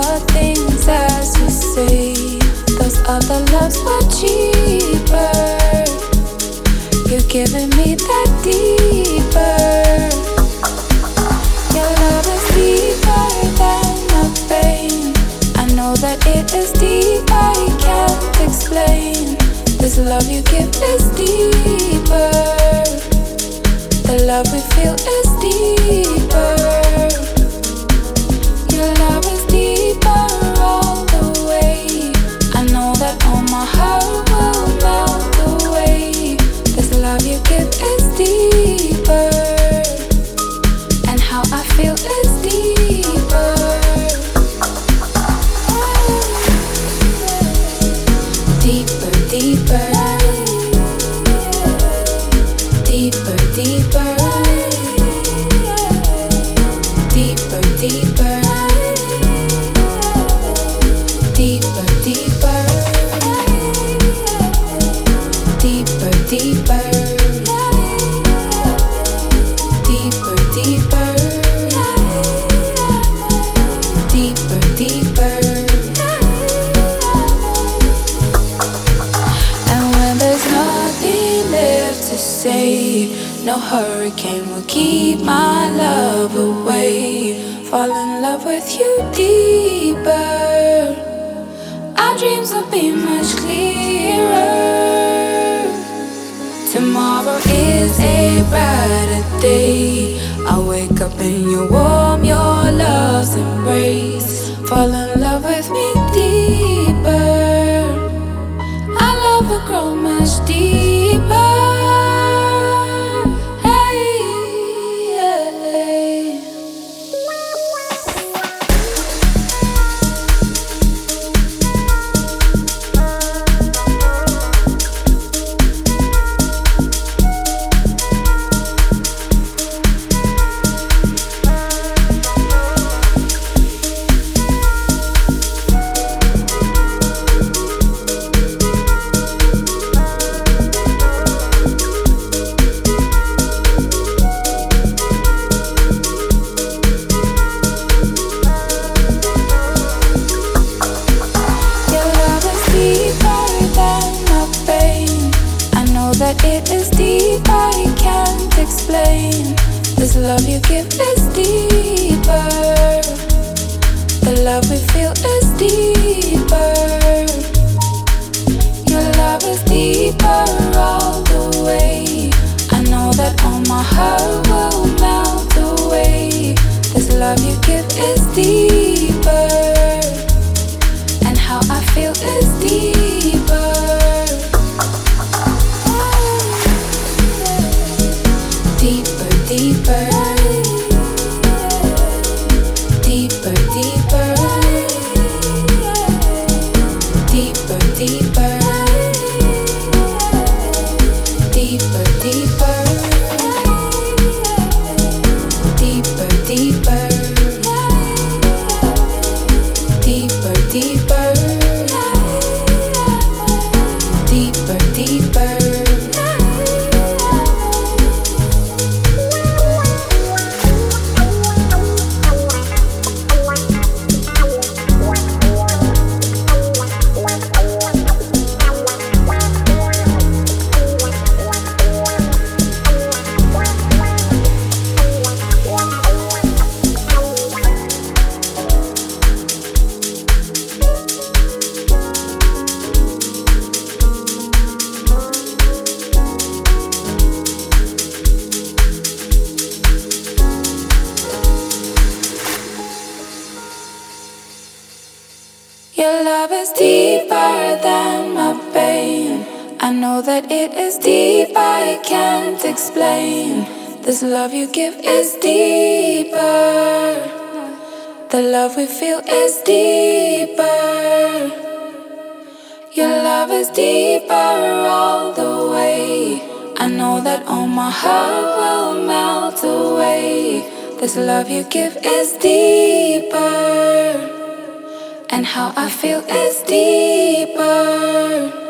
hard things as you say. Those other loves were cheaper. You're giving me that deeper. Your love is deeper than the pain. I know that it is deep, I can't explain. This love you give is deeper. The love we feel is deeper. Your love is deeper all the way. I know that all my heart will melt away. This love you give is deeper. And how I feel is deeper. Deeper, deeper. Deeper, deeper. Deeper, deeper. Deeper, deeper. Deeper, deeper. Deeper, deeper. Deeper, deeper. And when there's nothing left to say, no hurricane will keep my love away. Fall in love with you deeper. Our dreams will be much clearer. Tomorrow is a brighter day. I'll wake up in your warm, your love's embrace. Fall in love with me deeper. Our love will grow much deeper. It is deep, I can't explain. This love you give is deeper. The love we feel is deeper. Your love is deeper all the way. I know that all my heart will melt away. This love you give is deeper. And how I feel is deeper. Deeper, deeper. Deeper, deeper. Deeper, deeper. Deeper, deeper. Deeper, deeper. Deeper, deeper. Deeper, deeper. Your love is deeper than my pain. I know that it is deep, I can't explain. This love you give is deeper. The love we feel is deeper. Your love is deeper all the way. I know that all my heart will melt away. This love you give is deeper. And how I feel is deeper.